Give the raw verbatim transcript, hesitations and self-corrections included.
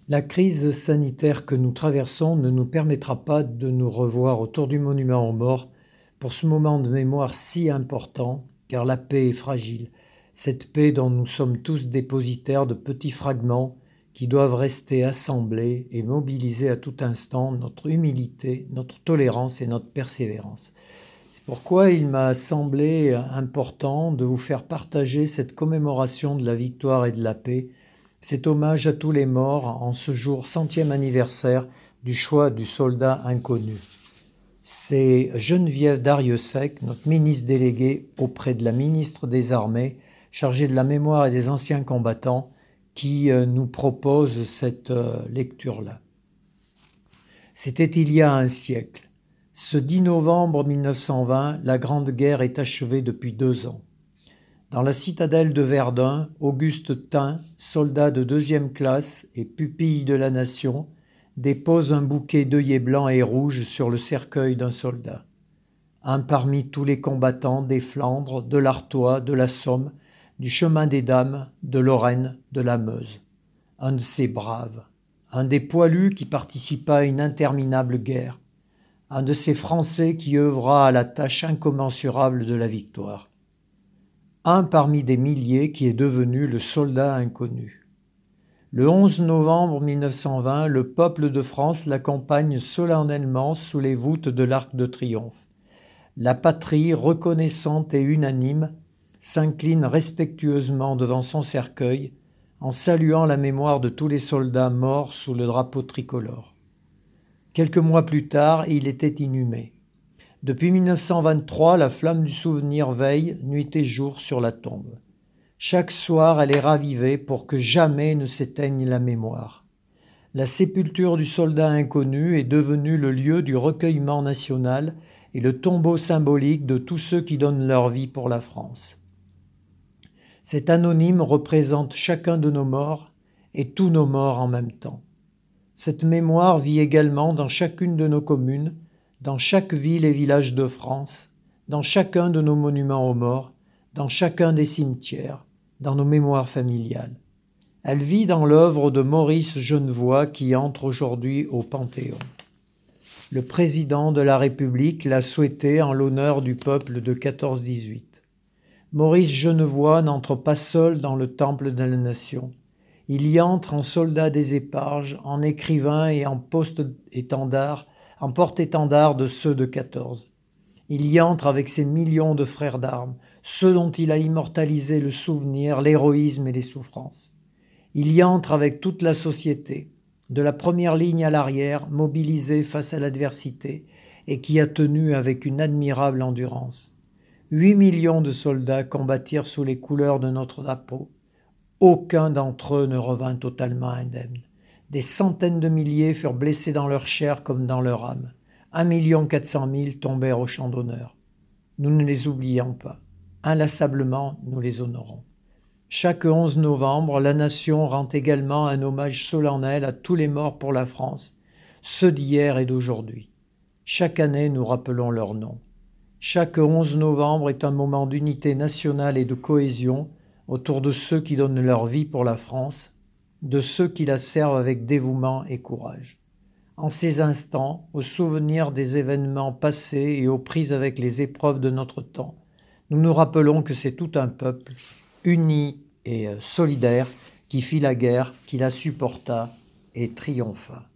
La crise sanitaire que nous traversons ne nous permettra pas de nous revoir autour du monument aux morts pour ce moment de mémoire si important, car la paix est fragile, cette paix dont nous sommes tous dépositaires de petits fragments qui doivent rester assemblés et mobiliser à tout instant notre humilité, notre tolérance et notre persévérance. C'est pourquoi il m'a semblé important de vous faire partager cette commémoration de la victoire et de la paix, cet hommage à tous les morts en ce jour centième anniversaire du choix du soldat inconnu. C'est Geneviève Darrieussecq, notre ministre déléguée auprès de la ministre des Armées, chargée de la mémoire et des anciens combattants, qui nous propose cette lecture-là. C'était il y a un siècle. Ce dix novembre mille neuf cent vingt, la Grande Guerre est achevée depuis deux ans. Dans la citadelle de Verdun, Auguste Thym, soldat de deuxième classe et pupille de la nation, dépose un bouquet d'œillets blancs et rouges sur le cercueil d'un soldat. Un parmi tous les combattants des Flandres, de l'Artois, de la Somme, du chemin des Dames, de Lorraine, de la Meuse. Un de ces braves, un des poilus qui participa à une interminable guerre, un de ces Français qui œuvra à la tâche incommensurable de la victoire. Un parmi des milliers qui est devenu le soldat inconnu. Le onze novembre mille neuf cent vingt, le peuple de France l'accompagne solennellement sous les voûtes de l'Arc de Triomphe. La patrie, reconnaissante et unanime, s'incline respectueusement devant son cercueil en saluant la mémoire de tous les soldats morts sous le drapeau tricolore. Quelques mois plus tard, il était inhumé. Depuis mille neuf cent vingt-trois, la flamme du souvenir veille nuit et jour sur la tombe. Chaque soir, elle est ravivée pour que jamais ne s'éteigne la mémoire. La sépulture du soldat inconnu est devenue le lieu du recueillement national et le tombeau symbolique de tous ceux qui donnent leur vie pour la France. Cet anonyme représente chacun de nos morts et tous nos morts en même temps. Cette mémoire vit également dans chacune de nos communes, dans chaque ville et village de France, dans chacun de nos monuments aux morts, dans chacun des cimetières, dans nos mémoires familiales. Elle vit dans l'œuvre de Maurice Genevoix qui entre aujourd'hui au Panthéon. Le président de la République l'a souhaité en l'honneur du peuple de quatorze dix-huit. Maurice Genevoix n'entre pas seul dans le temple de la nation. Il y entre en soldat des éparges, en écrivain et en poste-étendard, en porte-étendard de ceux de quatorze. Il y entre avec ses millions de frères d'armes, ceux dont il a immortalisé le souvenir, l'héroïsme et les souffrances. Il y entre avec toute la société, de la première ligne à l'arrière, mobilisée face à l'adversité, et qui a tenu avec une admirable endurance. Huit millions de soldats combattirent sous les couleurs de notre drapeau. Aucun d'entre eux ne revint totalement indemne. Des centaines de milliers furent blessés dans leur chair comme dans leur âme. Un million quatre cent mille tombèrent au champ d'honneur. Nous ne les oublions pas. Inlassablement, nous les honorons. Chaque onze novembre, la nation rend également un hommage solennel à tous les morts pour la France, ceux d'hier et d'aujourd'hui. Chaque année, nous rappelons leurs noms. Chaque onze novembre est un moment d'unité nationale et de cohésion autour de ceux qui donnent leur vie pour la France, de ceux qui la servent avec dévouement et courage. En ces instants, au souvenir des événements passés et aux prises avec les épreuves de notre temps, nous nous rappelons que c'est tout un peuple, uni et solidaire, qui fit la guerre, qui la supporta et triompha.